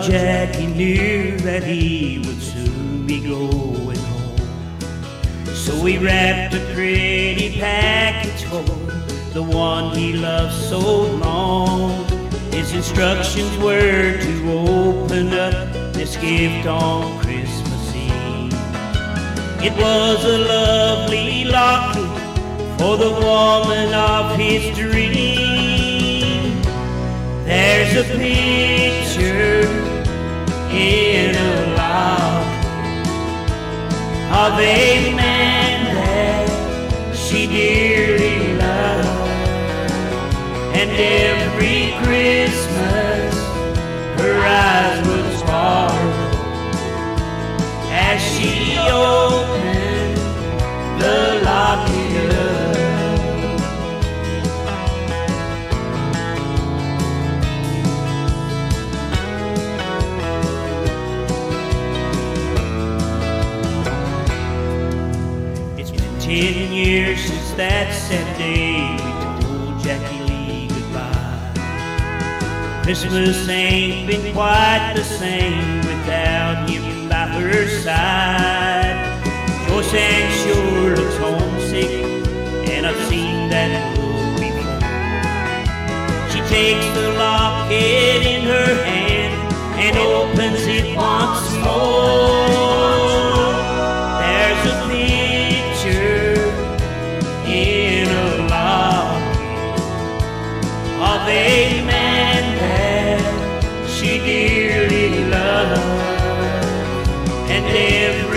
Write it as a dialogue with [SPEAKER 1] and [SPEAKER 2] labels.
[SPEAKER 1] Jackie knew that he would soon be going home. So he wrapped a pretty package for the one he loved so long. His instructions were to open up this gift on Christmas Eve. It was a lovely locket for the woman of his dream. There's a picture in a locket of a man that she dearly loved, and every Christmas her eyes would sparkle as she opened the locket up. It's been 10 years since that sad day we told Jackie Lee goodbye. Christmas ain't been quite the same without him by her side. Joyce Ann sure looks homesick, and I've seen that look before. She takes the locket in her hand and opens it once more. There's a picture in a locket of a man that she dearly loved, and every